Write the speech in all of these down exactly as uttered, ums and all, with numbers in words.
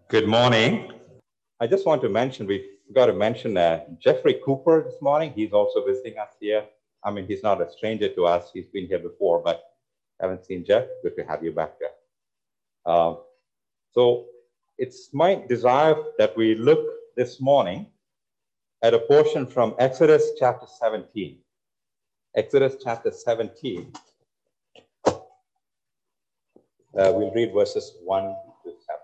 Good morning. I just want to mention, we forgot to mention uh, Jeffrey Cooper this morning. He's also visiting us here. I mean, he's not a stranger to us. He's been here before, but I haven't seen Jeff. Good to have you back there. Uh, so it's my desire that we look this morning at a portion from Exodus chapter seventeen. Exodus chapter seventeen. Uh, we'll read verses one to seven.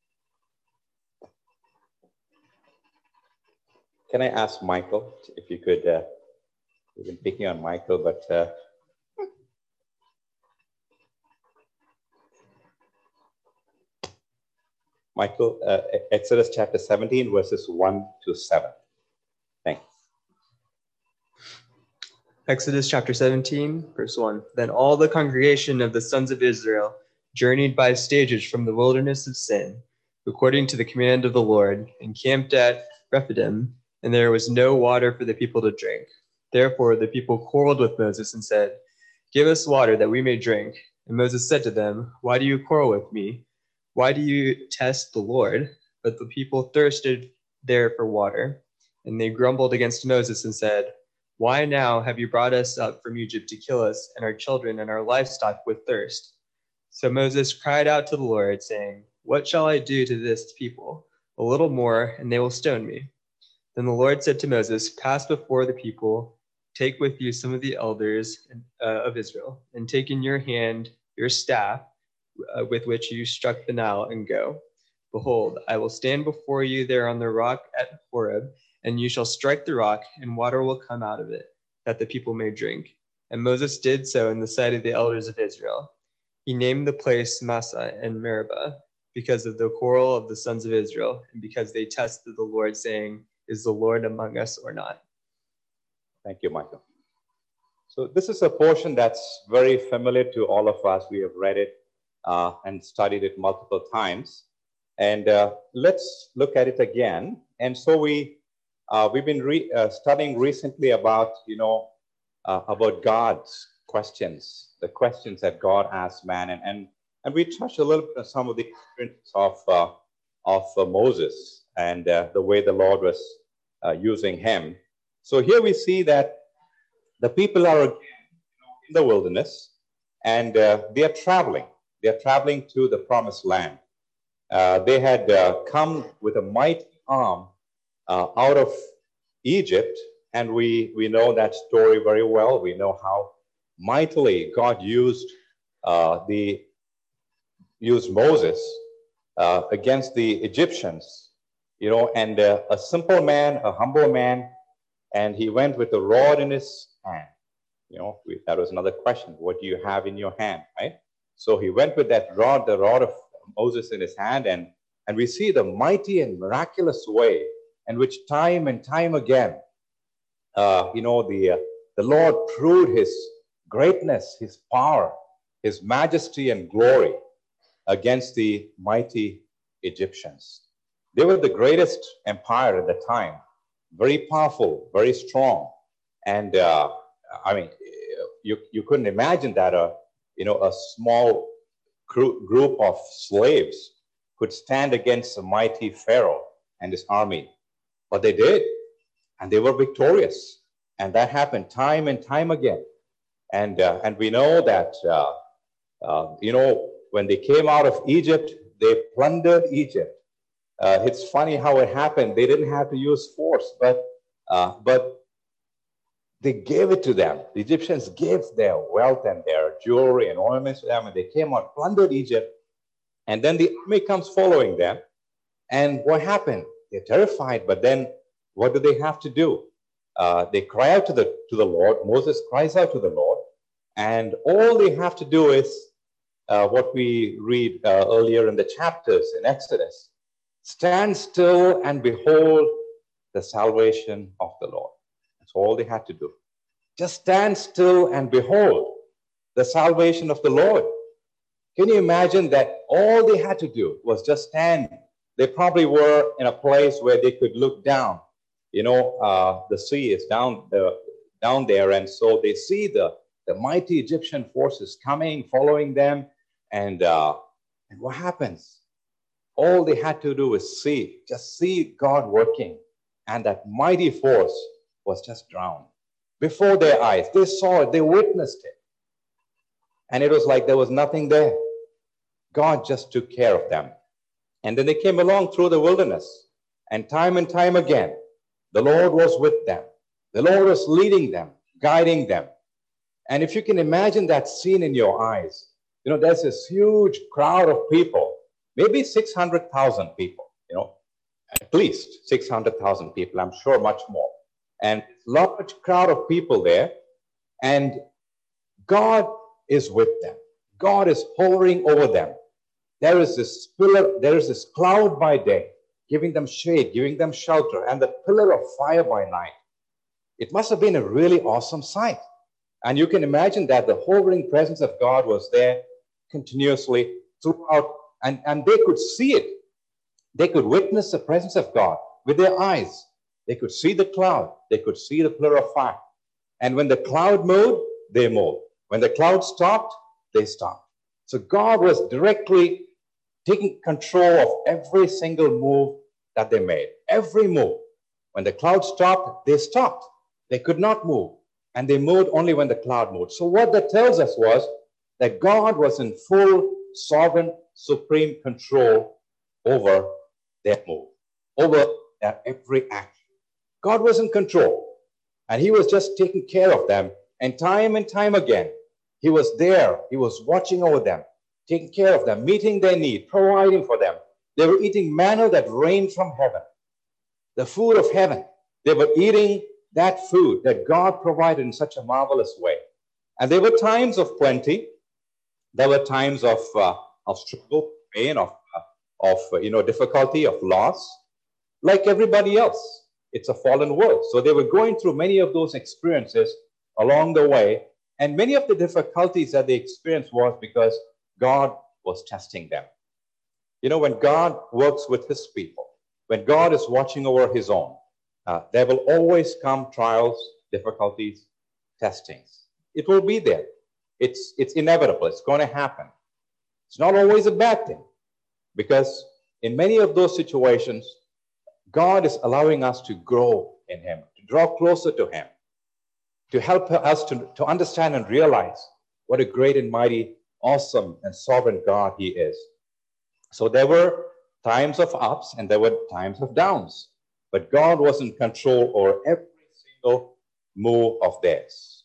Can I ask Michael if you could, uh, we've been picking on Michael, but uh, Michael, uh, Exodus chapter seventeen, verses one to seven. Thanks. Exodus chapter seventeen, verse one. Then all the congregation of the sons of Israel journeyed by stages from the wilderness of Sin, according to the command of the Lord, and camped at Rephidim, and there was no water for the people to drink. Therefore the people quarreled with Moses and said, "Give us water that we may drink." And Moses said to them, "Why do you quarrel with me? Why do you test the Lord?" But the people thirsted there for water, and they grumbled against Moses and said, "Why now have you brought us up from Egypt to kill us and our children and our livestock with thirst?" So Moses cried out to the Lord, saying, "What shall I do to this people? A little more, and they will stone me." Then the Lord said to Moses, "Pass before the people, take with you some of the elders uh, of Israel, and take in your hand your staff uh, with which you struck the Nile, and go. Behold, I will stand before you there on the rock at Horeb, and you shall strike the rock, and water will come out of it, that the people may drink." And Moses did so in the sight of the elders of Israel. He named the place Massah and Meribah, because of the quarrel of the sons of Israel, and because they tested the Lord, saying, "Is the Lord among us or not?" Thank you, Michael. So this is a portion that's very familiar to all of us. We have read it uh, and studied it multiple times. And uh, let's look at it again. And so we, uh, we've been re uh, studying recently about, you know, uh, about God's questions, the questions that God asks man. And, and, and we touched a little bit on some of the experiences of, uh, of uh, Moses and uh, the way the Lord was uh, using him. So here we see that the people are again, you know, in the wilderness, and uh, they are traveling. They are traveling to the promised land. Uh, they had uh, come with a mighty arm uh, out of Egypt, and we, we know that story very well. We know how mightily God used uh, the used Moses uh, against the Egyptians, you know, and uh, a simple man, a humble man, and he went with a rod in his hand. You know, we, that was another question. What do you have in your hand, right? So he went with that rod, the rod of Moses in his hand, and, and we see the mighty and miraculous way in which time and time again, uh, you know, the, uh, the Lord proved his greatness, his power, his majesty and glory against the mighty Egyptians. They were the greatest empire at the time, very powerful, very strong. And uh, I mean, you, you couldn't imagine that a, you know, a small group of slaves could stand against the mighty Pharaoh and his army. But they did, and they were victorious. And that happened time and time again. And, uh, and we know that, uh, uh, you know, when they came out of Egypt, they plundered Egypt. Uh, it's funny how it happened. They didn't have to use force, but, uh, but they gave it to them. The Egyptians gave their wealth and their jewelry and ornaments to them, and they came out, plundered Egypt, and then the army comes following them. And what happened? They're terrified, but then what do they have to do? Uh, they cry out to the, to the Lord. Moses cries out to the Lord, and all they have to do is uh, what we read uh, earlier in the chapters in Exodus. Stand still and behold the salvation of the Lord. That's all they had to do. Just stand still and behold the salvation of the Lord. Can you imagine that all they had to do was just stand? They probably were in a place where they could look down. You know, uh, the sea is down, uh, down there, and so they see the, the mighty Egyptian forces coming, following them, and, uh, and what happens? All they had to do was see, just see God working. And that mighty force was just drowned before their eyes. They saw it, they witnessed it. And it was like there was nothing there. God just took care of them. And then they came along through the wilderness. And time and time again, the Lord was with them. The Lord was leading them, guiding them. And if you can imagine that scene in your eyes, you know, there's this huge crowd of people, maybe six hundred thousand people, you know, at least six hundred thousand people, I'm sure much more. And large crowd of people there. And God is with them. God is hovering over them. There is this pillar, there is this cloud by day, giving them shade, giving them shelter, and the pillar of fire by night. It must have been a really awesome sight. And you can imagine that the hovering presence of God was there continuously throughout, and, and they could see it. They could witness the presence of God with their eyes. They could see the cloud. They could see the pillar of fire. And when the cloud moved, they moved. When the cloud stopped, they stopped. So God was directly taking control of every single move that they made. Every move. When the cloud stopped, they stopped. They could not move. And they moved only when the cloud moved. So what that tells us was that God was in full, sovereign, supreme control over their move, over their every action. God was in control. And he was just taking care of them. And time and time again, he was there. He was watching over them, taking care of them, meeting their need, providing for them. They were eating manna that rained from heaven, the food of heaven. They were eating that food that God provided in such a marvelous way. And there were times of plenty. There were times of, uh, of struggle, pain, of, uh, of uh, you know, difficulty, of loss. Like everybody else, it's a fallen world. So they were going through many of those experiences along the way. And many of the difficulties that they experienced was because God was testing them. You know, when God works with his people, when God is watching over his own, uh, there will always come trials, difficulties, testings. It will be there. It's, it's inevitable. It's going to happen. It's not always a bad thing, because in many of those situations, God is allowing us to grow in him, to draw closer to him, to help us to, to understand and realize what a great and mighty, awesome and sovereign God he is. So there were times of ups and there were times of downs, but God was in control over every single move of theirs.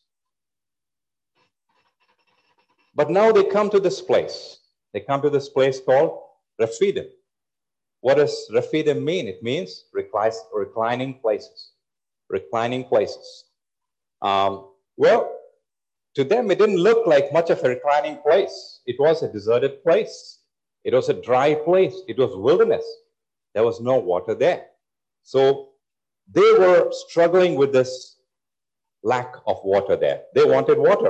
But now they come to this place. They come to this place called Rephidim. What does Rephidim mean? It means reclining places. Reclining places. Um, well, to them, it didn't look like much of a reclining place. It was a deserted place. It was a dry place. It was wilderness. There was no water there. So they were struggling with this lack of water there. They wanted water.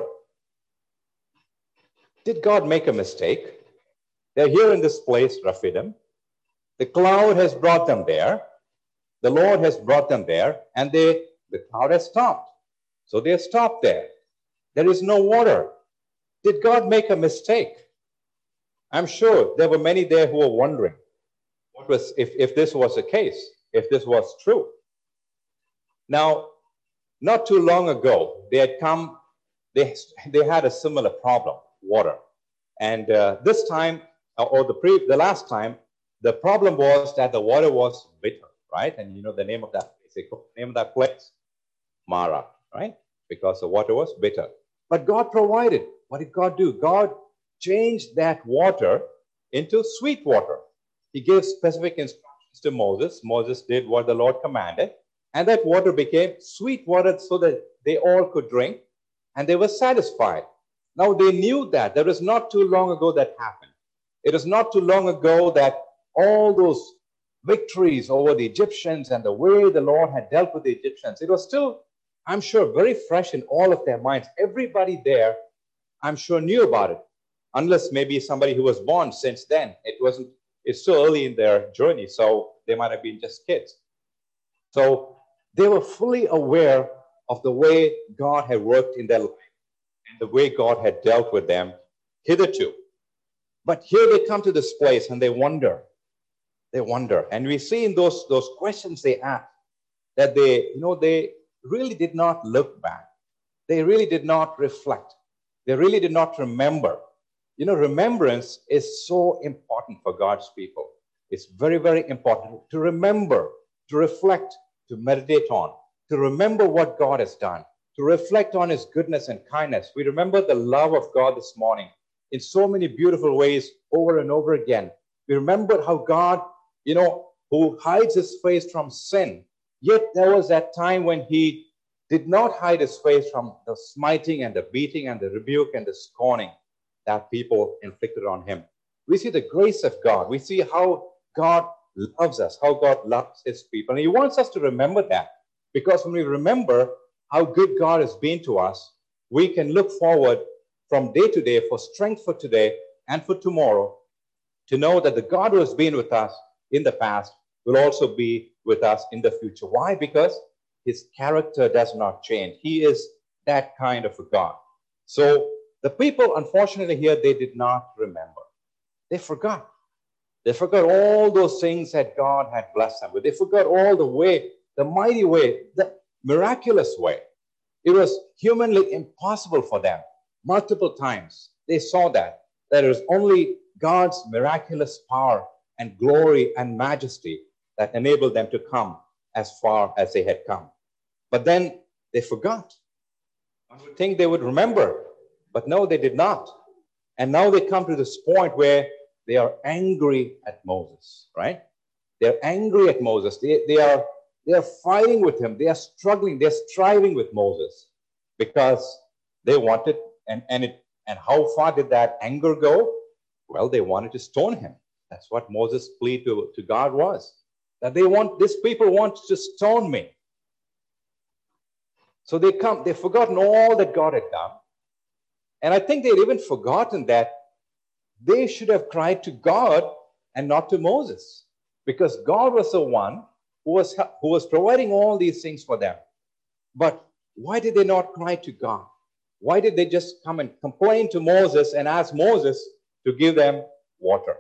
Did God make a mistake? They're here in this place, Rephidim. The cloud has brought them there. The Lord has brought them there, and they, the cloud has stopped. So they stopped there. There is no water. Did God make a mistake? I'm sure there were many there who were wondering what was, if, if this was the case, if this was true. Now, not too long ago, they had come, they, they had a similar problem, water. And uh, this time, or the, pre, the last time, the problem was that the water was bitter, right? And you know the name of that place, the name of that place, Mara, right? Because the water was bitter. But God provided. What did God do? God changed that water into sweet water. He gave specific instructions to Moses. Moses did what the Lord commanded. And that water became sweet water so that they all could drink. And they were satisfied. Now they knew that. That was not too long ago that happened. It was not too long ago that all those victories over the Egyptians and the way the Lord had dealt with the Egyptians, it was still, I'm sure, very fresh in all of their minds. Everybody there, I'm sure, knew about it. Unless maybe somebody who was born since then. It wasn't, it's still early in their journey, so they might have been just kids. So they were fully aware of the way God had worked in their life and the way God had dealt with them hitherto. But here they come to this place and they wonder, They wonder. And we see in those, those questions they ask that they, you know, they really did not look back. They really did not reflect. They really did not remember. You know, remembrance is so important for God's people. It's very, very important to remember, to reflect, to meditate on, to remember what God has done, to reflect on his goodness and kindness. We remember the love of God this morning in so many beautiful ways over and over again. We remembered how God, you know, who hides his face from sin, yet there was that time when he did not hide his face from the smiting and the beating and the rebuke and the scorning that people inflicted on him. We see the grace of God. We see how God loves us, how God loves his people. And he wants us to remember that, because when we remember how good God has been to us, we can look forward from day to day for strength for today and for tomorrow to know that the God who has been with us in the past will also be with us in the future. Why? Because his character does not change. He is that kind of a God. So the people, unfortunately, here, they did not remember. They forgot. They forgot all those things that God had blessed them with. They forgot all the way, the mighty way, the miraculous way. It was humanly impossible for them. Multiple times they saw that. That it was only God's miraculous power and glory and majesty that enabled them to come as far as they had come. But then they forgot. One would think they would remember, but no, they did not. And now they come to this point where they are angry at Moses, right? They're angry at Moses. They, they, are, they are fighting with him. They are struggling. They're striving with Moses because they wanted, and, and, it, and how far did that anger go? Well, they wanted to stone him. That's what Moses' plea to, to God was. That they want, these people want to stone me. So they come, they've forgotten all that God had done. And I think they'd even forgotten that they should have cried to God and not to Moses, because God was the one who was, who was providing all these things for them. But why did they not cry to God? Why did they just come and complain to Moses and ask Moses to give them water?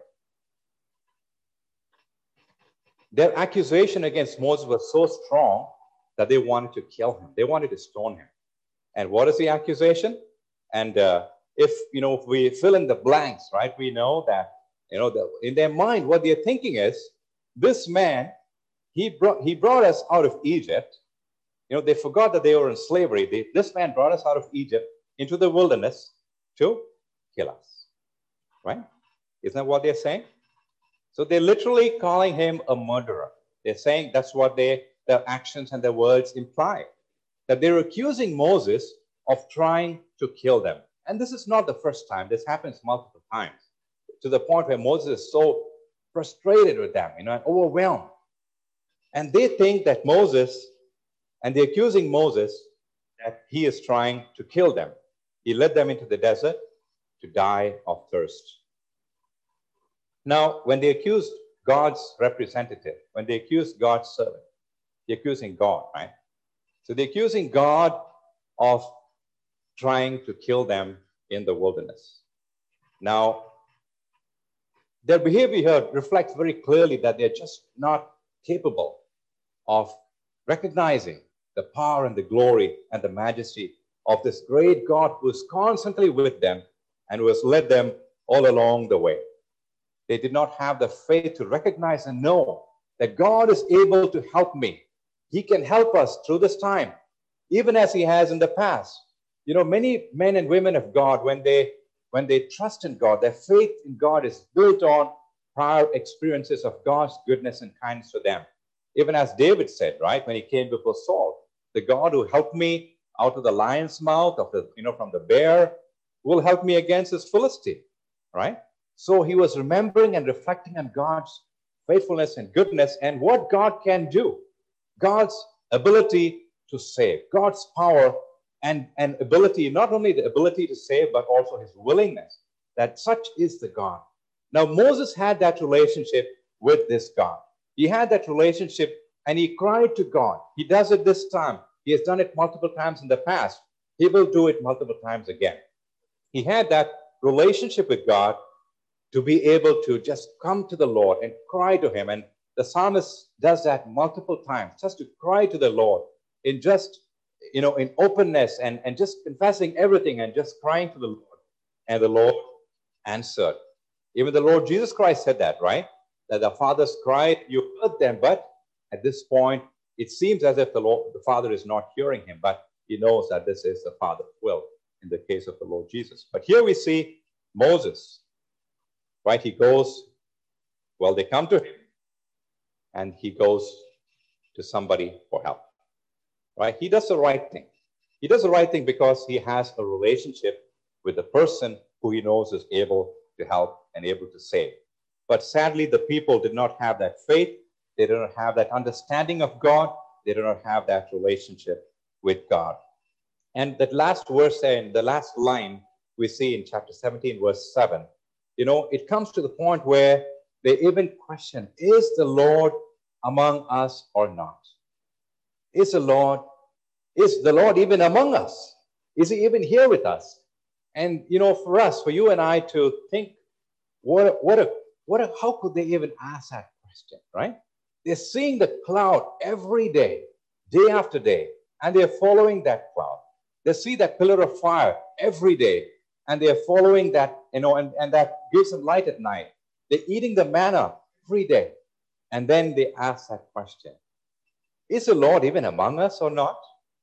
Their accusation against Moses was so strong that they wanted to kill him. They wanted to stone him. And what is the accusation? And uh, if, you know, if we fill in the blanks, right, we know that, you know, the, in their mind, what they're thinking is, this man, he brought, he brought us out of Egypt. You know, they forgot that they were in slavery. They, this man brought us out of Egypt into the wilderness to kill us, right? Isn't that what they're saying? So they're literally calling him a murderer. They're saying that's what they, their actions and their words imply, that they're accusing Moses of trying to kill them. And this is not the first time. This happens multiple times, to the point where Moses is so frustrated with them, you know, and overwhelmed. And they think that Moses, and they're accusing Moses that he is trying to kill them. He led them into the desert to die of thirst. Now, when they accused God's representative, when they accused God's servant, they're accusing God, right? So they're accusing God of trying to kill them in the wilderness. Now, their behavior here reflects very clearly that they're just not capable of recognizing the power and the glory and the majesty of this great God who is constantly with them and who has led them all along the way. They did not have the faith to recognize and know that God is able to help me. He can help us through this time, even as he has in the past. You know, many men and women of God, when they, when they trust in God, their faith in God is built on prior experiences of God's goodness and kindness to them. Even as David said, right, when he came before Saul, the God who helped me out of the lion's mouth, of the, you know, from the bear, will help me against this Philistine, right? So he was remembering and reflecting on God's faithfulness and goodness and what God can do, God's ability to save, God's power and, and ability, not only the ability to save, but also his willingness, that such is the God. Now, Moses had that relationship with this God. He had that relationship and he cried to God. He does it this time. He has done it multiple times in the past. He will do it multiple times again. He had that relationship with God to be able to just come to the Lord and cry to him. And the psalmist does that multiple times, just to cry to the Lord in just, you know, in openness and, and just confessing everything and just crying to the Lord. And the Lord answered. Even the Lord Jesus Christ said that, right? That the fathers cried, you heard them, but at this point, it seems as if the Lord, the Father is not hearing him, but he knows that this is the Father's will in the case of the Lord Jesus. But here we see Moses, right? He goes, well, they come to him, and he goes to somebody for help, right? He does the right thing. He does the right thing because he has a relationship with the person who he knows is able to help and able to save. But sadly, the people did not have that faith. They did not have that understanding of God. They did not have that relationship with God. And that last verse and the last line we see in chapter seventeen, verse seven, you know, it comes to the point where they even question, is the Lord among us or not? Is the Lord, is the Lord even among us? Is he even here with us? And, you know, for us, for you and I to think, what, a, what, a, what, a, how could they even ask that question, right? They're seeing the cloud every day, day after day, and they're following that cloud. They see that pillar of fire every day, and they're following that, you know, and, and that gives them light at night. They're eating the manna every day. And then they ask that question, is the Lord even among us or not?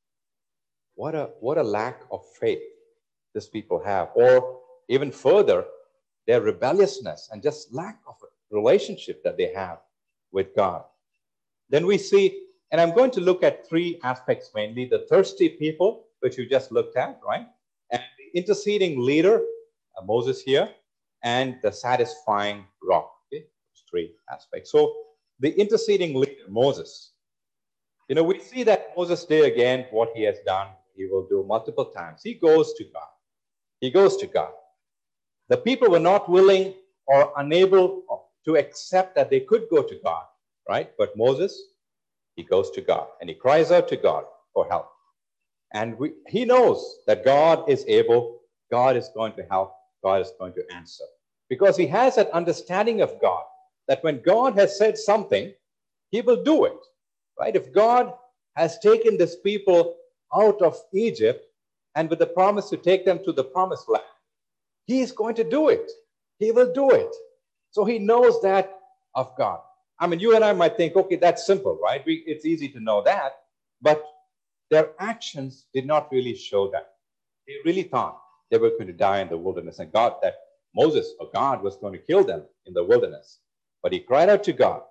What a, what a lack of faith these people have. Or even further, their rebelliousness and just lack of a relationship that they have with God. Then we see, and I'm going to look at three aspects mainly, the thirsty people, which you just looked at, right? And the interceding leader, uh, Moses here, and the satisfying rock. Okay, those three aspects. So the interceding leader, Moses. You know, we see that Moses did again what he has done. He will do multiple times. He goes to God. He goes to God. The people were not willing or unable to accept that they could go to God, right? But Moses, he goes to God and he cries out to God for help. And we, he knows that God is able, God is going to help, God is going to answer. Because he has that understanding of God, that when God has said something, he will do it, right? If God has taken this people out of Egypt and with the promise to take them to the promised land, he is going to do it. He will do it. So he knows that of God. I mean, you and I might think, okay, that's simple, right? We, it's easy to know that. But their actions did not really show that. They really thought they were going to die in the wilderness, and God, that Moses or God was going to kill them in the wilderness. But he cried out to God.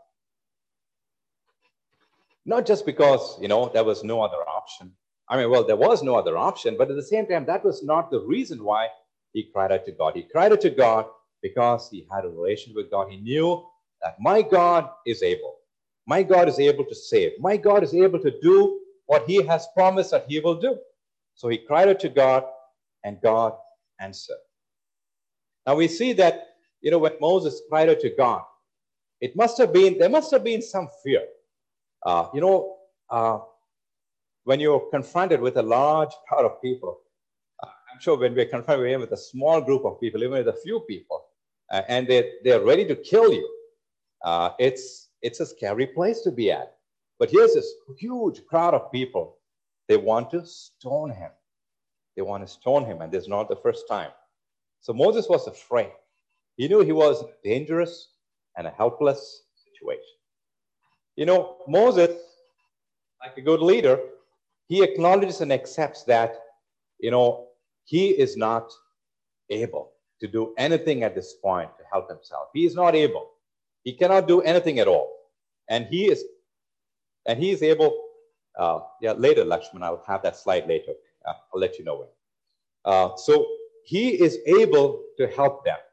Not just because, you know, there was no other option. I mean, well, there was no other option, but at the same time, that was not the reason why he cried out to God. He cried out to God because he had a relation with God. He knew that my God is able. My God is able to save. My God is able to do what he has promised that he will do. So he cried out to God, and God answered. Now we see that, you know, when Moses cried out to God, it must have been, there must have been some fear. Uh, you know, uh, when you're confronted with a large crowd of people, uh, I'm sure when we're confronted with a small group of people, even with a few people, uh, and they, they're ready to kill you, uh, it's, it's a scary place to be at. But here's this huge crowd of people. They want to stone him. They want to stone him, and this is not the first time. So Moses was afraid. He knew he was in a dangerous and a helpless situation. You know, Moses, like a good leader, he acknowledges and accepts that, you know, he is not able to do anything at this point to help himself. He is not able. He cannot do anything at all. And he is, and he is able, uh, yeah, later, Lakshman, I'll have that slide later. Uh, I'll let you know when. Uh, so he is able to help them.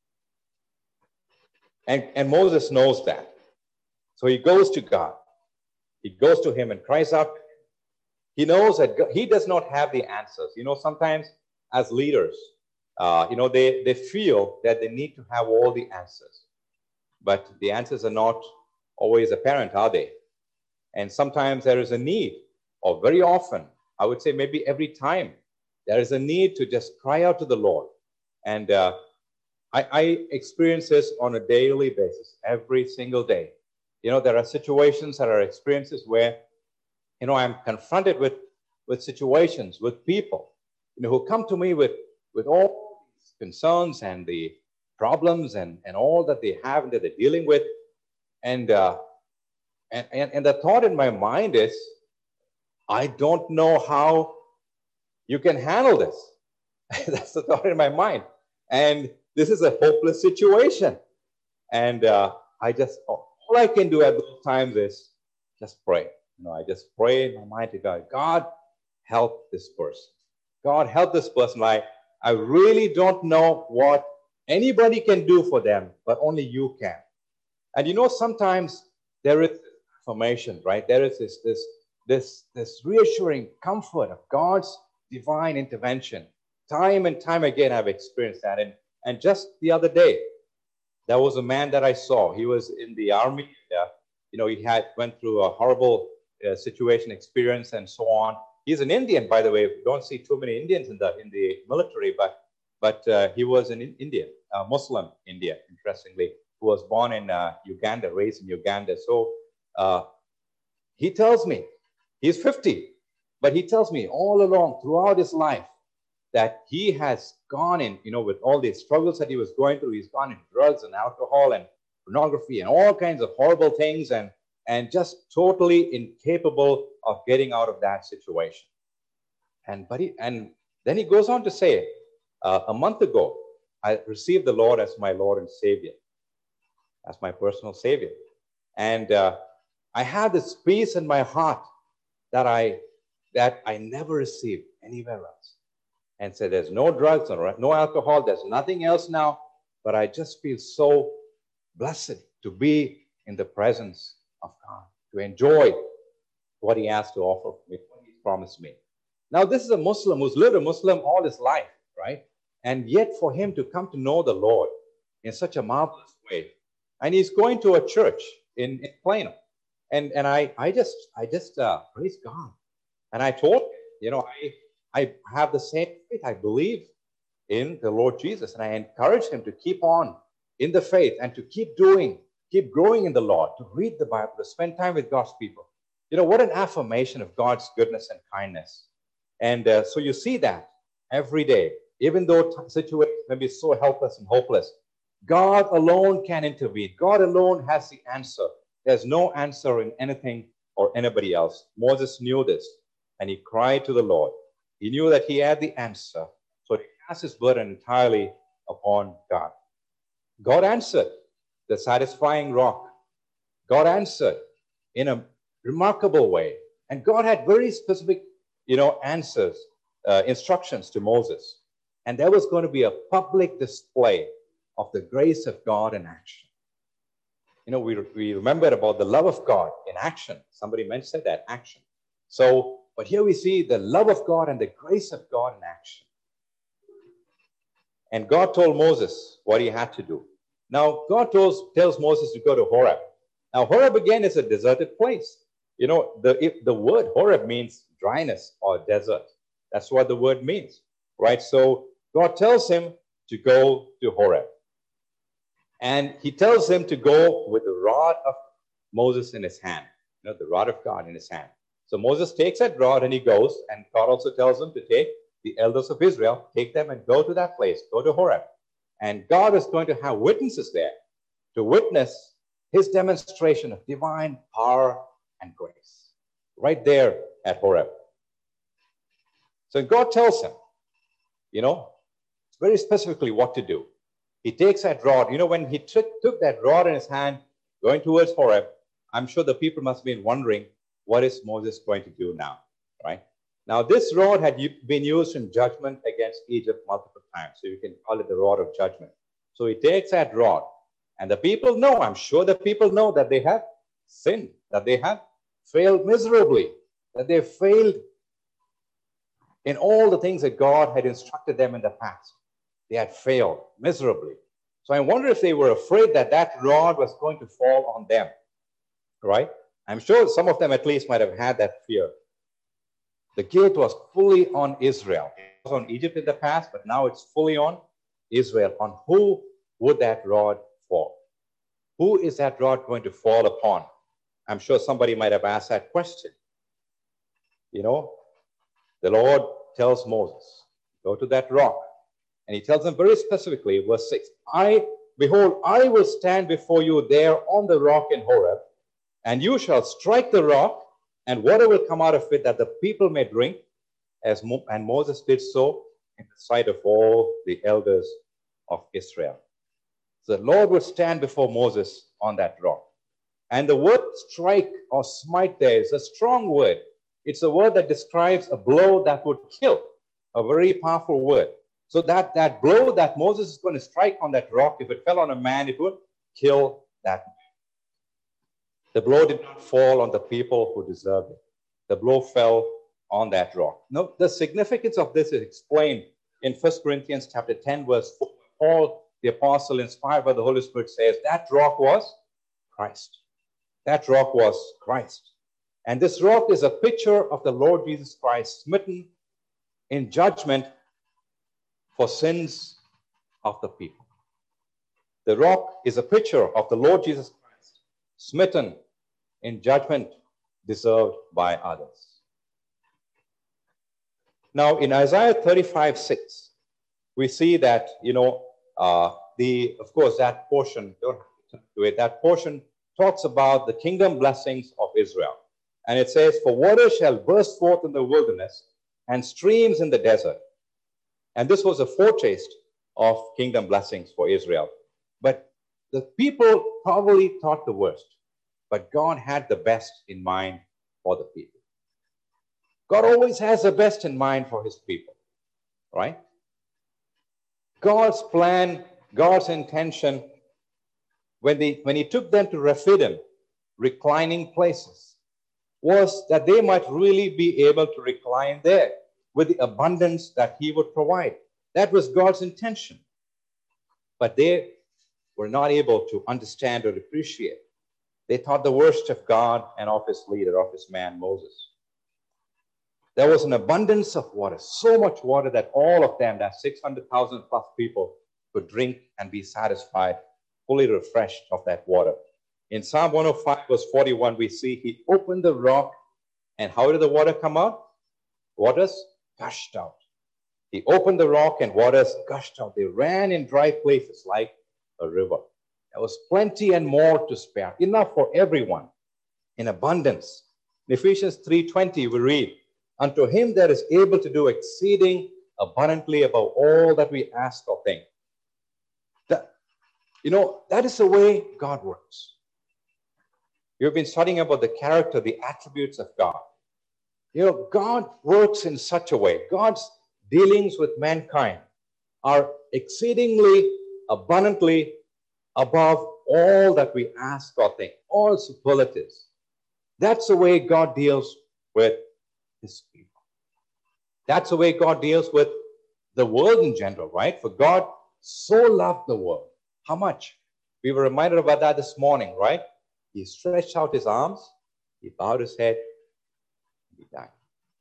And, and Moses knows that. So he goes to God. He goes to him and cries out. He knows that God, he does not have the answers. You know, sometimes as leaders, uh, you know, they, they feel that they need to have all the answers. But the answers are not always apparent, are they? And sometimes there is a need, or very often, I would say maybe every time, there is a need to just cry out to the Lord and uh, I, I experience this on a daily basis, every single day. You know, there are situations, there are experiences where, you know, I'm confronted with, with situations, with people, you know, who come to me with, with all these concerns and the problems and, and all that they have and that they're dealing with. And, uh, and, and, and the thought in my mind is, I don't know how you can handle this. That's the thought in my mind. And this is a hopeless situation. And uh, I just, all I can do at those times is just pray. You know, I just pray in my mind to God, God, help this person. God, help this person. I, I really don't know what anybody can do for them, but only you can. And you know, sometimes there is affirmation, right? There is this, this, this, this reassuring comfort of God's divine intervention. Time and time again, I've experienced that. And, and just the other day, there was a man that I saw. He was in the army. Uh, you know, he had went through a horrible uh, situation, experience, and so on. He's an Indian, by the way. We don't see too many Indians in the in the military, but but uh, he was an Indian, a Muslim Indian, interestingly, who was born in uh, Uganda, raised in Uganda. So uh, he tells me, he's fifty, but he tells me all along throughout his life that he has gone in, you know, with all these struggles that he was going through, he's gone in drugs and alcohol and pornography and all kinds of horrible things, and, and just totally incapable of getting out of that situation. And, but he, and then he goes on to say, uh, a month ago, I received the Lord as my Lord and Savior, as my personal Savior. And uh, I had this peace in my heart that I, that I never received anywhere else. And said, there's no drugs, or no alcohol, there's nothing else now, but I just feel so blessed to be in the presence of God, to enjoy what he has to offer me, what he promised me. Now, this is a Muslim who's lived a Muslim all his life, right? And yet for him to come to know the Lord in such a marvelous way. And he's going to a church in, in Plano. And, and I, I just, I just uh, praise God. And I told him, you know, I, I have the same faith. I believe in the Lord Jesus. And I encourage him to keep on in the faith and to keep doing, keep growing in the Lord, to read the Bible, to spend time with God's people. You know, what an affirmation of God's goodness and kindness. And uh, so you see that every day, even though situations may be so helpless and hopeless, God alone can intervene. God alone has the answer. There's no answer in anything or anybody else. Moses knew this, and he cried to the Lord. He knew that he had the answer, so he cast his burden entirely upon God. God answered, the satisfying rock. God answered in a remarkable way. And God had very specific, you know, answers, uh, instructions to Moses. And there was going to be a public display of the grace of God in action. You know, we, we remember about the love of God in action. Somebody mentioned that, action. So, but here we see the love of God and the grace of God in action. And God told Moses what he had to do. Now, God tells, tells Moses to go to Horeb. Now, Horeb again is a deserted place. You know, the, if the word Horeb means dryness or desert. That's what the word means, right? So God tells him to go to Horeb. And he tells him to go with the rod of Moses in his hand, you know, the rod of God in his hand. So Moses takes that rod and he goes, and God also tells him to take the elders of Israel, take them and go to that place, go to Horeb. And God is going to have witnesses there to witness his demonstration of divine power and grace right there at Horeb. So God tells him, you know, very specifically what to do. He takes that rod. You know, when he took, took that rod in his hand, going towards Horeb, I'm sure the people must have been wondering, what is Moses going to do now, right? Now, this rod had been used in judgment against Egypt multiple times. So you can call it the rod of judgment. So he takes that rod, and the people know, I'm sure the people know that they have sinned, that they have failed miserably, that they failed in all the things that God had instructed them in the past. They had failed miserably. So I wonder if they were afraid that that rod was going to fall on them, right? I'm sure some of them at least might have had that fear. The guilt was fully on Israel. It was on Egypt in the past, but now it's fully on Israel, on who would that rod fall? Who is that rod going to fall upon? I'm sure somebody might have asked that question. You know, the Lord tells Moses, go to that rock. And he tells him very specifically, verse six, I, behold, I will stand before you there on the rock in Horeb, and you shall strike the rock, and water will come out of it that the people may drink. As Mo- and Moses did so in the sight of all the elders of Israel. So the Lord would stand before Moses on that rock. And the word strike or smite there is a strong word. It's a word that describes a blow that would kill, a very powerful word. So that, that blow that Moses is going to strike on that rock, if it fell on a man, it would kill that man. The blow did not fall on the people who deserved it. The blow fell on that rock. Now, the significance of this is explained in First Corinthians chapter ten, verse four. Paul, the apostle, inspired by the Holy Spirit, says that rock was Christ. That rock was Christ. And this rock is a picture of the Lord Jesus Christ smitten in judgment for sins of the people. The rock is a picture of the Lord Jesus Christ smitten in judgment deserved by others. Now, in Isaiah thirty-five, six, we see that, you know, uh, the, of course, that portion, don't do it, that portion talks about the kingdom blessings of Israel. And it says, for water shall burst forth in the wilderness and streams in the desert. And this was a foretaste of kingdom blessings for Israel. But the people probably thought the worst. But God had the best in mind for the people. God always has the best in mind for his people, right? God's plan, God's intention, when, they, when he took them to Rephidim, reclining places, was that they might really be able to recline there with the abundance that he would provide. That was God's intention. But they were not able to understand or appreciate. They thought the worst of God and of his leader, of his man, Moses. There was an abundance of water, so much water that all of them, that six hundred thousand plus people, could drink and be satisfied, fully refreshed of that water. In Psalm one oh five, verse forty-one, we see he opened the rock, and how did the water come out? Waters gushed out. He opened the rock and waters gushed out. They ran in dry places like a river. There was plenty and more to spare, enough for everyone, in abundance. In Ephesians three twenty, we read, unto him that is able to do exceeding abundantly above all that we ask or think. That, you know, that is the way God works. You've been studying about the character, the attributes of God. You know, God works in such a way. God's dealings with mankind are exceedingly abundantly above all that we ask or think, all superlatives. That's the way God deals with his people. That's the way God deals with the world in general, right? For God so loved the world. How much? We were reminded about that this morning, right? He stretched out his arms, he bowed his head, and he died.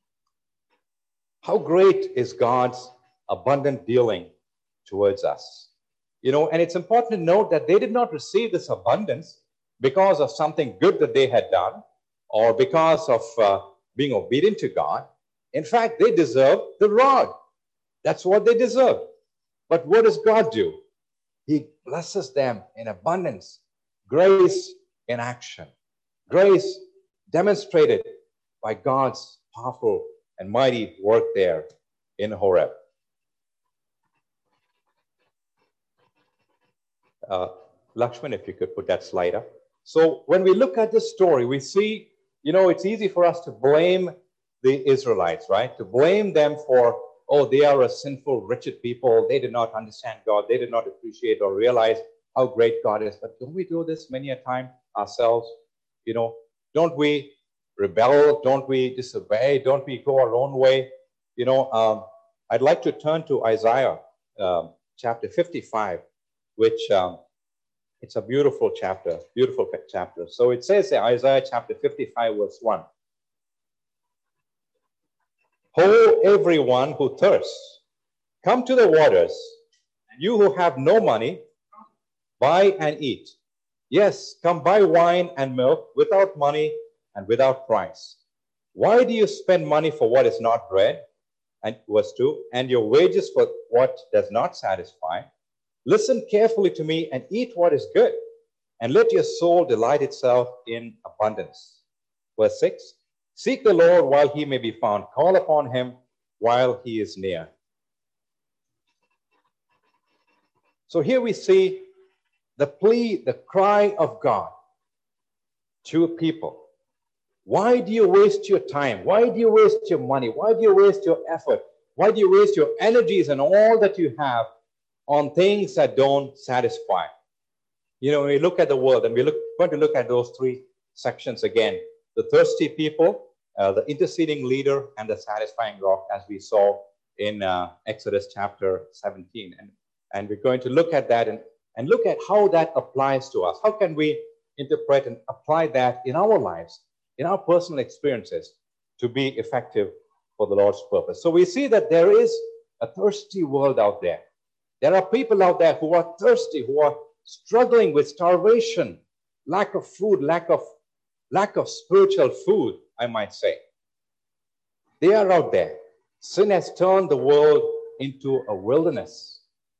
How great is God's abundant dealing towards us? You know, and it's important to note that they did not receive this abundance because of something good that they had done or because of uh, being obedient to God. In fact, they deserve the rod. That's what they deserve. But what does God do? He blesses them in abundance. Grace in action. Grace demonstrated by God's powerful and mighty work there in Horeb. Uh, Lakshman, if you could put that slide up. So when we look at this story, we see, you know, it's easy for us to blame the Israelites, right? To blame them for, oh, they are a sinful, wretched people. They did not understand God. They did not appreciate or realize how great God is. But don't we do this many a time ourselves? You know, don't we rebel? Don't we disobey? Don't we go our own way? You know, um, I'd like to turn to Isaiah um, chapter fifty-five, which um, it's a beautiful chapter, beautiful chapter. So it says in Isaiah chapter fifty-five, verse one, ho, everyone who thirsts, come to the waters, and you who have no money, buy and eat. Yes, come buy wine and milk without money and without price. Why do you spend money for what is not bread? And verse two, and your wages for what does not satisfy? Listen carefully to me and eat what is good, and let your soul delight itself in abundance. Verse six, seek the Lord while he may be found. Call upon him while he is near. So here we see the plea, the cry of God to people. Why do you waste your time? Why do you waste your money? Why do you waste your effort? Why do you waste your energies and all that you have on things that don't satisfy? You know, when we look at the world, and we're going to look at those three sections again, the thirsty people, uh, the interceding leader, and the satisfying rock, as we saw in uh, Exodus chapter seventeen. And, and we're going to look at that and, and look at how that applies to us. How can we interpret and apply that in our lives, in our personal experiences, to be effective for the Lord's purpose? So we see that there is a thirsty world out there. There are people out there who are thirsty, who are struggling with starvation, lack of food, lack of, lack of spiritual food, I might say. They are out there. Sin has turned the world into a wilderness,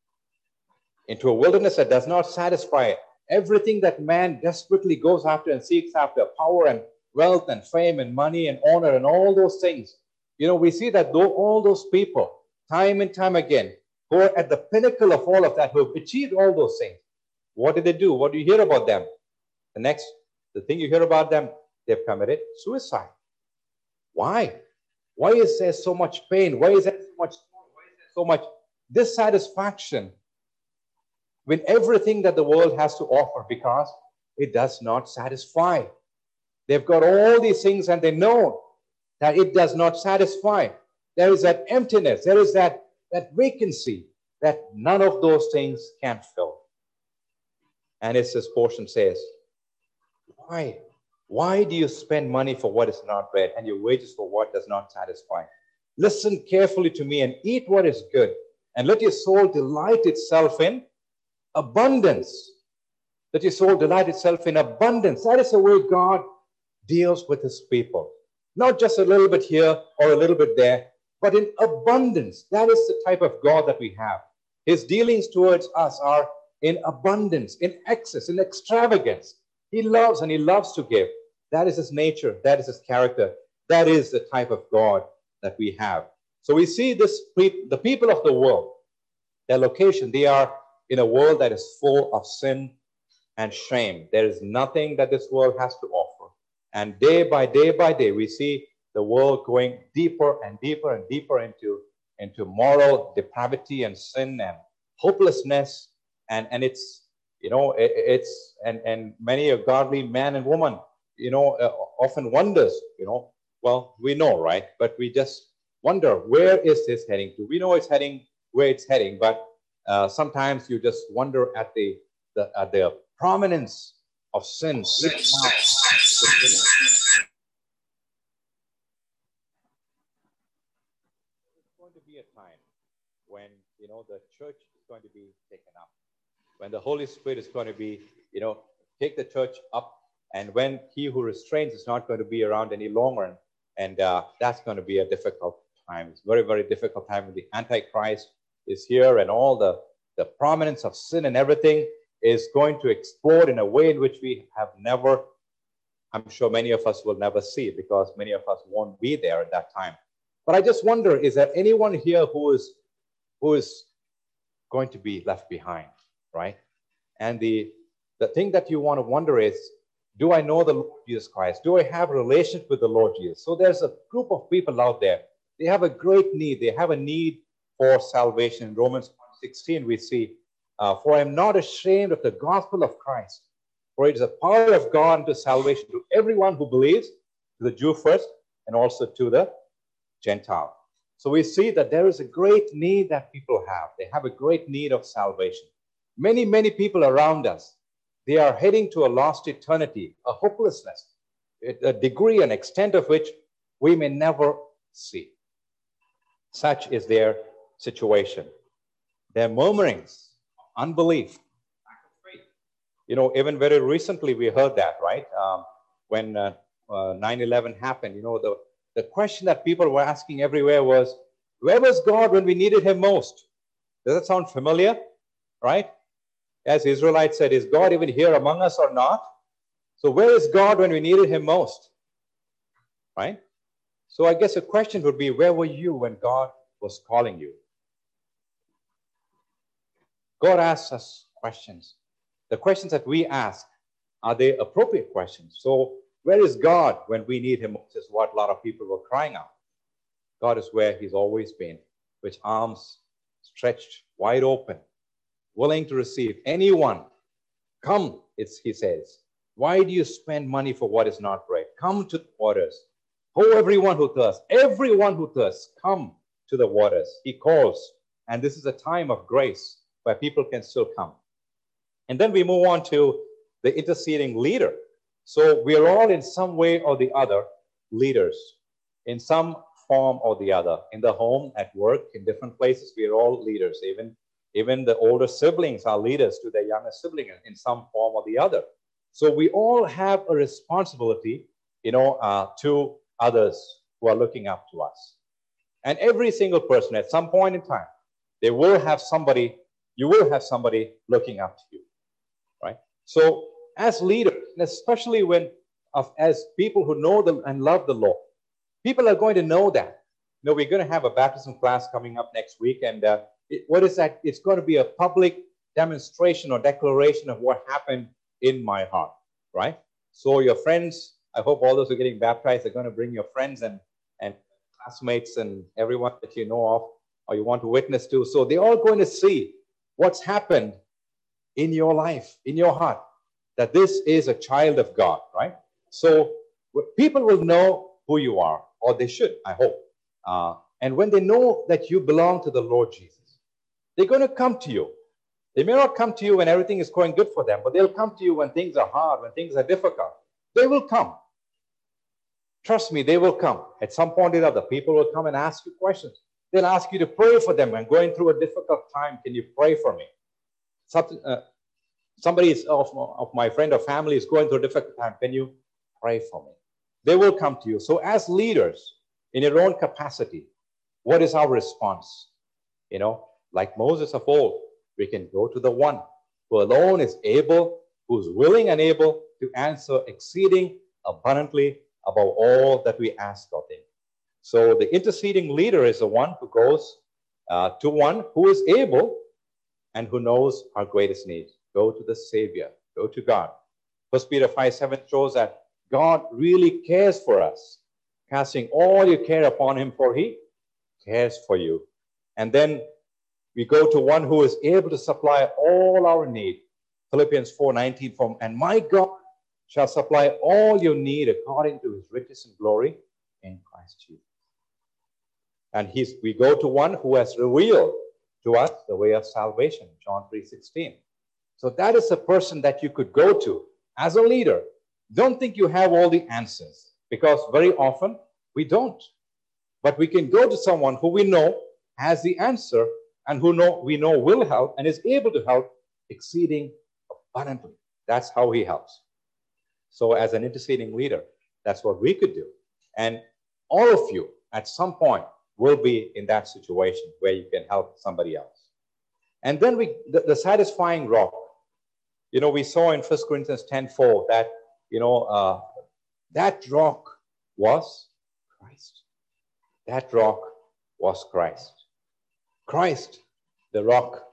into a wilderness that does not satisfy everything that man desperately goes after and seeks after, power and wealth and fame and money and honor and all those things. You know, we see that though all those people, time and time again, who are at the pinnacle of all of that, who have achieved all those things, what did they do? What do you hear about them? The next, the thing you hear about them, they've committed suicide. Why? Why is there so much pain? Why is there so much, why is there so much dissatisfaction with everything that the world has to offer? Because it does not satisfy. They've got all these things and they know that it does not satisfy. There is that emptiness. There is that, that vacancy that none of those things can fill. And as this portion says, why? Why do you spend money for what is not bread and your wages for what does not satisfy? Listen carefully to me and eat what is good, and let your soul delight itself in abundance. Let your soul delight itself in abundance. That is the way God deals with his people. Not just a little bit here or a little bit there, but in abundance. That is the type of God that we have. His dealings towards us are in abundance, in excess, in extravagance. He loves and he loves to give. That is his nature. That is his character. That is the type of God that we have. So we see this, the people of the world, their location, they are in a world that is full of sin and shame. There is nothing that this world has to offer. And day by day by day, we see the world going deeper and deeper and deeper into, into moral depravity and sin and hopelessness. And, and it's, you know, it, it's, and, and many a godly man and woman, you know, uh, often wonders, you know, well, we know, right? But we just wonder, where is this heading to? We know it's heading where it's heading, but uh, sometimes you just wonder at the, the, at the prominence of sin. There's going to be a time when, you know, the church is going to be taken up, when the Holy Spirit is going to be, you know, take the church up, and when he who restrains is not going to be around any longer, and uh, that's going to be a difficult time. It's a very, very difficult time when the Antichrist is here, and all the, the prominence of sin and everything is going to explode in a way in which we have never, I'm sure many of us will never see, because many of us won't be there at that time. But I just wonder, is there anyone here who is, who is going to be left behind, right? And the, the thing that you want to wonder is, do I know the Lord Jesus Christ? Do I have a relationship with the Lord Jesus? So there's a group of people out there. They have a great need. They have a need for salvation. In Romans sixteen, we see, uh, for I am not ashamed of the gospel of Christ, for it is the power of God unto salvation to everyone who believes, to the Jew first, and also to the Gentile. So we see that there is a great need that people have. They have a great need of salvation. Many, many people around us, they are heading to a lost eternity, a hopelessness, a degree and extent of which we may never see. Such is their situation. Their murmurings, unbelief, lack of faith, You know, even very recently we heard that, right? Um, when uh, uh, nine eleven happened, you know, the, the question that people were asking everywhere was, where was God when we needed him most? Does that sound familiar? Right? As the Israelites said, is God even here among us or not? So where is God when we needed him most? Right? So I guess the question would be, where were you when God was calling you? God asks us questions. The questions that we ask, are they appropriate questions? So where is God when we need him most is what a lot of people were crying out. God is where he's always been, with arms stretched wide open, willing to receive anyone. Come, it's, he says. Why do you spend money for what is not bread? Come to the waters. Oh, everyone who thirsts, everyone who thirsts, come to the waters. He calls. And this is a time of grace where people can still come. And then we move on to the interceding leader. So we are all in some way or the other leaders, in some form or the other. In the home, at work, in different places, we are all leaders. Even, even the older siblings are leaders to their younger sibling in some form or the other. So we all have a responsibility, you know, uh, to others who are looking up to us. And every single person at some point in time, they will have somebody, you will have somebody looking up to you, right? So as leaders, and especially when, of, as people who know the, and love the Lord, people are going to know that. You know, we're going to have a baptism class coming up next week. And uh, it, what is that? It's going to be a public demonstration or declaration of what happened in my heart, right? So your friends, I hope all those who are getting baptized are going to bring your friends and, and classmates and everyone that you know of or you want to witness to. So they're all going to see what's happened in your life, in your heart, that this is a child of God, right? So people will know who you are, or they should, I hope. Uh, and when they know that you belong to the Lord Jesus, they're going to come to you. They may not come to you when everything is going good for them, but they'll come to you when things are hard, when things are difficult. They will come. Trust me, they will come. At some point or other, people will come and ask you questions. They'll ask you to pray for them. I'm going through a difficult time. Can you pray for me? Something, uh, somebody is, of, of my friend or family is going through a difficult time. Can you pray for me? They will come to you. So as leaders, in your own capacity, what is our response? You know, like Moses of old, we can go to the one who alone is able, who's willing and able to answer exceeding abundantly above all that we ask or think. So the interceding leader is the one who goes uh, to one who is able and who knows our greatest needs. Go to the Savior. Go to God. First Peter five seven shows that God really cares for us, casting all your care upon him, for he cares for you. And then we go to one who is able to supply all our need. Philippians four nineteen, from, and my God shall supply all your need according to his riches and glory in Christ Jesus. And he's, we go to one who has revealed to us the way of salvation, John three sixteen. So that is a person that you could go to as a leader. Don't think you have all the answers, because very often we don't. But we can go to someone who we know has the answer and who know we know will help and is able to help exceeding abundantly. That's how he helps. So as an interceding leader, that's what we could do. And all of you at some point will be in that situation where you can help somebody else. And then we, the, the satisfying rock. You know, we saw in First Corinthians ten four that, you know, uh, that rock was Christ. That rock was Christ. Christ, the rock.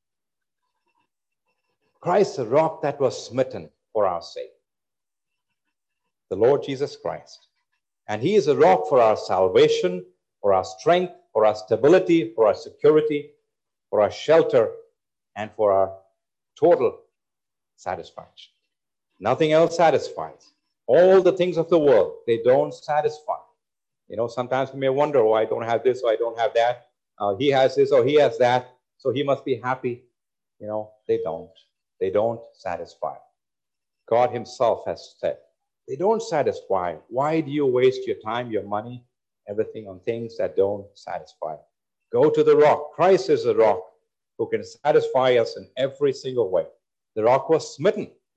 Christ, the rock that was smitten for our sake. The Lord Jesus Christ. And he is a rock for our salvation, for our strength, for our stability, for our security, for our shelter, and for our total satisfaction. Nothing else satisfies. All the things of the world, they don't satisfy. You know, sometimes we may wonder, oh, I don't have this, or I don't have that. Uh, he has this, or he has that, so he must be happy. You know, they don't. They don't satisfy. God himself has said, they don't satisfy. Why do you waste your time, your money, everything on things that don't satisfy? Go to the rock. Christ is the rock who can satisfy us in every single way. The rock was smitten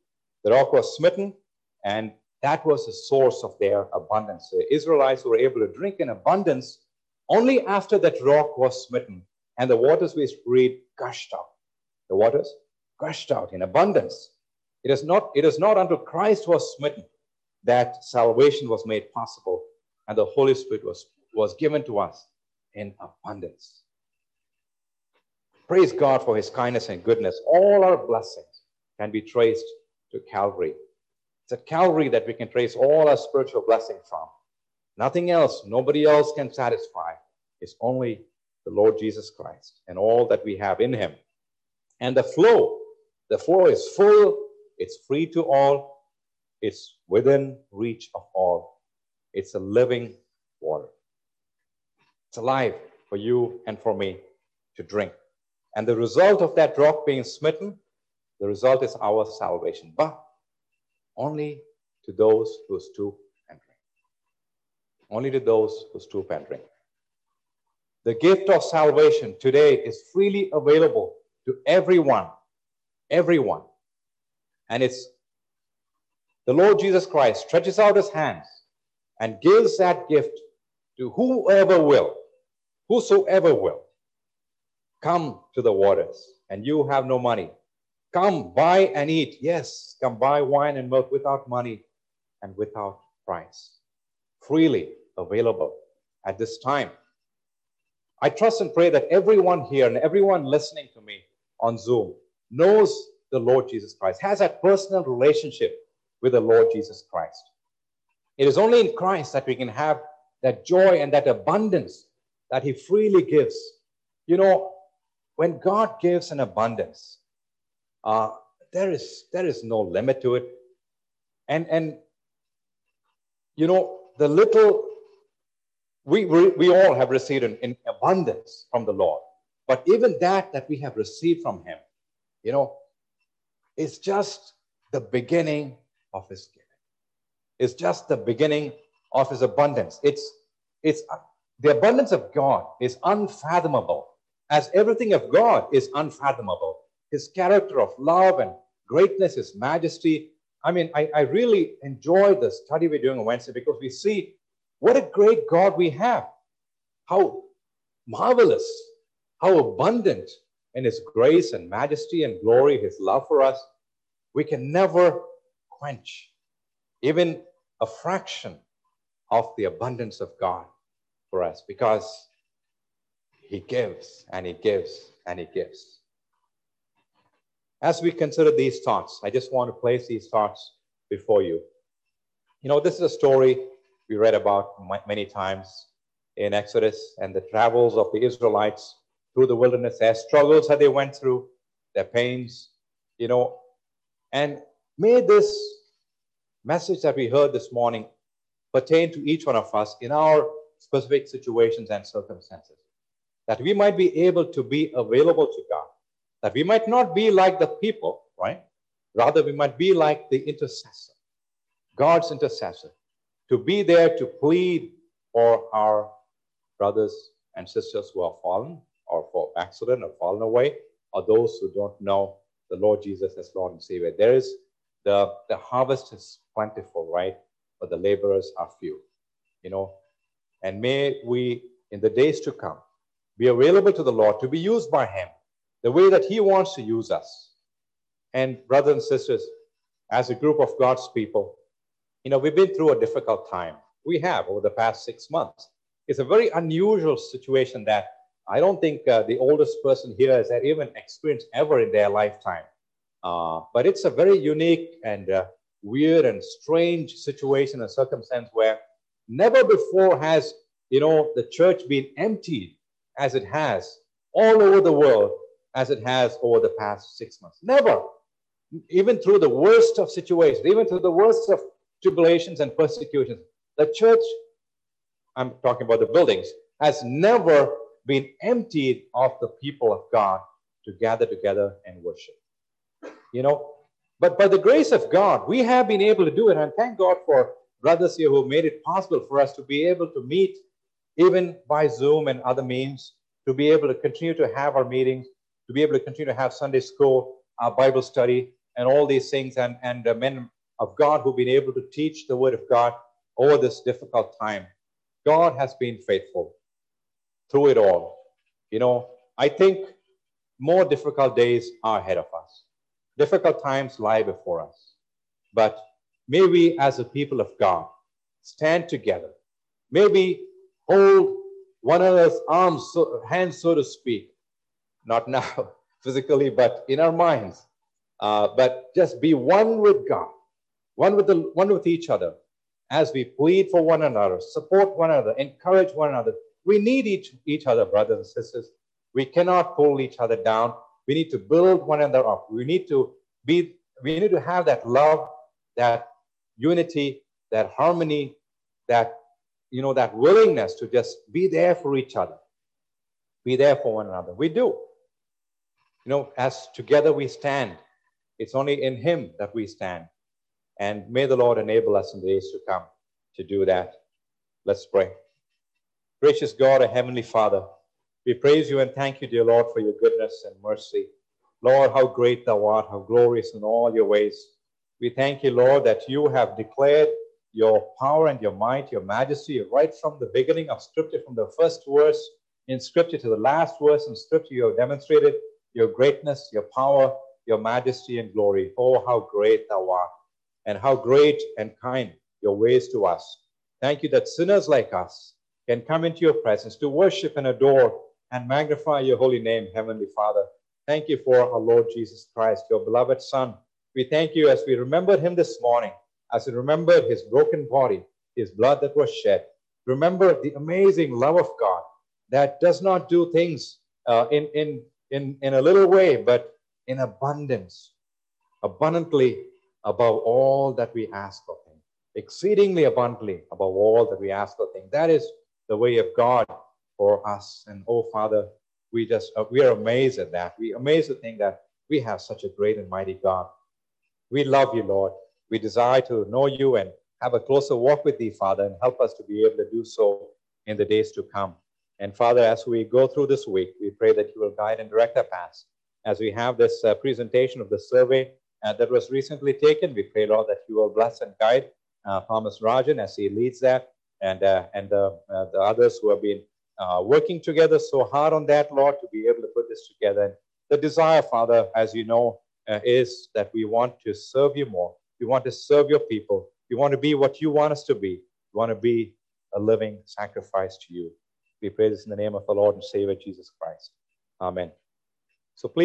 The rock was smitten, and that was the source of their abundance. The Israelites were able to drink in abundance only after that rock was smitten, and the waters we read gushed out. The waters gushed out in abundance. It is not, it is not until Christ was smitten that salvation was made possible, and the Holy Spirit was, was given to us in abundance. Praise God for his kindness and goodness. All our blessings can be traced to Calvary. It's at Calvary that we can trace all our spiritual blessings from. Nothing else, nobody else can satisfy. It's only the Lord Jesus Christ and all that we have in him. And the flow, the flow is full, it's free to all, it's within reach of all. It's a living water. It's alive for you and for me to drink. And the result of that rock being smitten, the result is our salvation. But only to those who stoop and drink. Only to those who stoop and drink. The gift of salvation today is freely available to everyone. Everyone. And it's the Lord Jesus Christ stretches out his hands and gives that gift to whoever will, whosoever will. Come to the waters, and you have no money. Come buy and eat. Yes, come buy wine and milk without money and without price. Freely available at this time. I trust and pray that everyone here and everyone listening to me on Zoom knows the Lord Jesus Christ, has that personal relationship with the Lord Jesus Christ. It is only in Christ that we can have that joy and that abundance that he freely gives. You know, when God gives an abundance, uh, there is there is no limit to it. And, and you know, the little, we, we, we all have received in, in abundance from the Lord. But even that that we have received from him, you know, is just the beginning of his giving. It's just the beginning of his abundance. It's, it's uh, the abundance of God is unfathomable, as everything of God is unfathomable. His character of love and greatness, his majesty. I mean, I, I really enjoy the study we're doing on Wednesday because we see what a great God we have. How marvelous, how abundant in his grace and majesty and glory, his love for us. We can never quench even a fraction of the abundance of God for us, because he gives and he gives and he gives. As we consider these thoughts, I just want to place these thoughts before you. You know, this is a story we read about many times in Exodus and the travels of the Israelites through the wilderness, their struggles that they went through, their pains, you know. And may this message that we heard this morning pertain to each one of us in our specific situations and circumstances, that we might be able to be available to God, that we might not be like the people, right? Rather, we might be like the intercessor, God's intercessor, to be there to plead for our brothers and sisters who are fallen or for accident or fallen away, or those who don't know the Lord Jesus as Lord and Savior. There is the, the harvest is plentiful, right? But the laborers are few, you know. And may we, in the days to come, be available to the Lord to be used by him the way that he wants to use us. And brothers and sisters, as a group of God's people, you know, we've been through a difficult time. We have over the past six months. It's a very unusual situation that I don't think uh, the oldest person here has even experienced ever in their lifetime. Uh, but it's a very unique and uh, weird and strange situation and circumstance where never before has, you know, the church been emptied as it has all over the world, as it has over the past six months. Never. Even through the worst of situations, even through the worst of tribulations and persecutions, the church, I'm talking about the buildings, has never been emptied of the people of God to gather together and worship. You know, but by the grace of God, we have been able to do it. And thank God for brothers here who made it possible for us to be able to meet even by Zoom and other means, to be able to continue to have our meetings, to be able to continue to have Sunday school, our Bible study, and all these things, and, and the men of God who've been able to teach the word of God over this difficult time. God has been faithful through it all. You know, I think more difficult days are ahead of us. Difficult times lie before us. But may we, as a people of God, stand together. May we hold one another's arms, so, hands, so to speak. Not now, physically, but in our minds. Uh, but just be one with God, one with, the, one with each other, as we plead for one another, support one another, encourage one another. We need each, each other, brothers and sisters. We cannot pull each other down. We need to build one another up. We need to be, we need to have that love, that unity, that harmony, that, you know, that willingness to just be there for each other, be there for one another. We do. You know, as together we stand, it's only in Him that we stand. And may the Lord enable us in the days to come to do that. Let's pray. Gracious God, our Heavenly Father, we praise you and thank you, dear Lord, for your goodness and mercy. Lord, how great thou art, how glorious in all your ways. We thank you, Lord, that you have declared your power and your might, your majesty, right from the beginning of Scripture, from the first verse in Scripture to the last verse in Scripture. You have demonstrated your greatness, your power, your majesty and glory. Oh, how great thou art, and how great and kind your ways to us. Thank you that sinners like us can come into your presence to worship and adore and magnify your holy name, Heavenly Father. Thank you for our Lord Jesus Christ, your beloved Son. We thank you as we remembered him this morning, as we remembered his broken body, his blood that was shed. Remember the amazing love of God that does not do things uh, in, in, in, in a little way, but in abundance, abundantly above all that we ask of him, exceedingly abundantly above all that we ask of him. That is the way of God for us. And oh, Father, we just, uh, we are amazed at that. We are amazed to think that we have such a great and mighty God. We love you, Lord. We desire to know you and have a closer walk with thee, Father, and help us to be able to do so in the days to come. And Father, as we go through this week, we pray that you will guide and direct our paths. As we have this uh, presentation of the survey uh, that was recently taken, we pray, Lord, that you will bless and guide uh, Thomas Rajan as he leads that, and, uh, and uh, uh, the others who have been uh, working together so hard on that, Lord, to be able to put this together. And the desire, Father, as you know, uh, is that we want to serve you more. We want to serve your people. We want to be what you want us to be. We want to be a living sacrifice to you. We pray this in the name of the Lord and Savior Jesus Christ. Amen. So please.